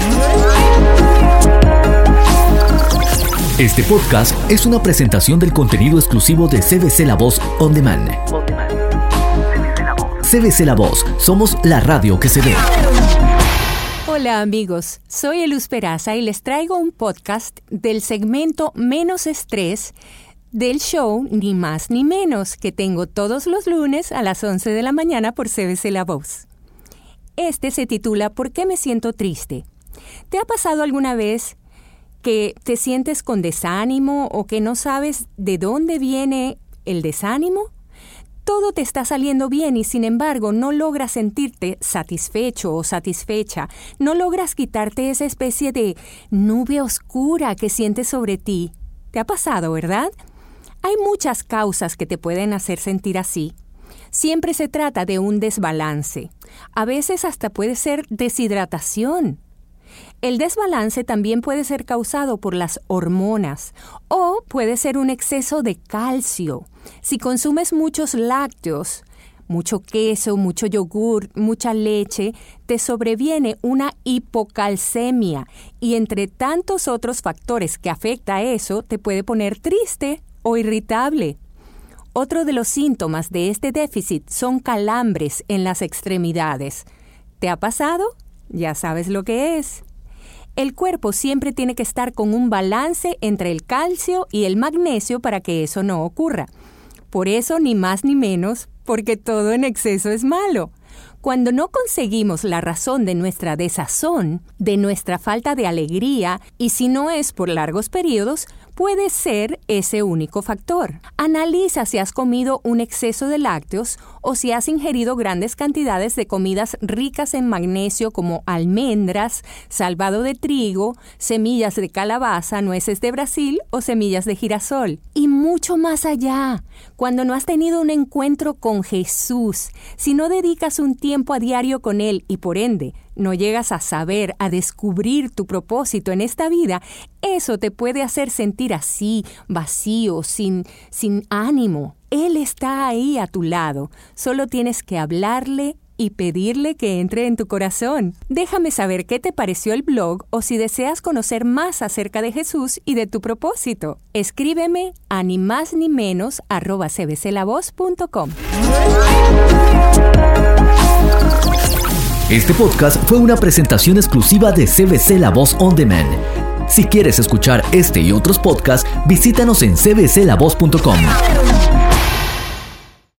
Este podcast es una presentación del contenido exclusivo de CBC La Voz On Demand. CBC La Voz, somos la radio que se ve. Hola amigos, soy Eluz Peraza y les traigo un podcast del segmento Menos Estrés del show Ni Más Ni Menos, que tengo todos los lunes a las 11 de la mañana por CBC La Voz. Este se titula ¿Por qué me siento triste? ¿Te ha pasado alguna vez que te sientes con desánimo o que no sabes de dónde viene el desánimo? Todo te está saliendo bien y sin embargo no logras sentirte satisfecho o satisfecha. No logras quitarte esa especie de nube oscura que sientes sobre ti. ¿Te ha pasado, verdad? Hay muchas causas que te pueden hacer sentir así. Siempre se trata de un desbalance. A veces hasta puede ser deshidratación. El desbalance también puede ser causado por las hormonas o puede ser un exceso de calcio. Si consumes muchos lácteos, mucho queso, mucho yogur, mucha leche, te sobreviene una hipocalcemia y entre tantos otros factores que afecta a eso, te puede poner triste o irritable. Otro de los síntomas de este déficit son calambres en las extremidades. ¿Te ha pasado? Ya sabes lo que es. El cuerpo siempre tiene que estar con un balance entre el calcio y el magnesio para que eso no ocurra. Por eso, ni más ni menos, porque todo en exceso es malo. Cuando no conseguimos la razón de nuestra desazón, de nuestra falta de alegría, y si no es por largos periodos, puede ser ese único factor. Analiza si has comido un exceso de lácteos o si has ingerido grandes cantidades de comidas ricas en magnesio como almendras, salvado de trigo, semillas de calabaza, nueces de Brasil o semillas de girasol. Y mucho más allá, cuando no has tenido un encuentro con Jesús, si no dedicas un tiempo a diario con Él y por ende no llegas a saber, a descubrir tu propósito en esta vida, eso te puede hacer sentir así, vacío, sin ánimo. Él está ahí a tu lado. Solo tienes que hablarle y pedirle que entre en tu corazón. Déjame saber qué te pareció el blog o si deseas conocer más acerca de Jesús y de tu propósito. Escríbeme a nimasnimenos@cbclavoz.com. Este podcast fue una presentación exclusiva de CBC La Voz On Demand. Si quieres escuchar este y otros podcasts, visítanos en cbclavoz.com.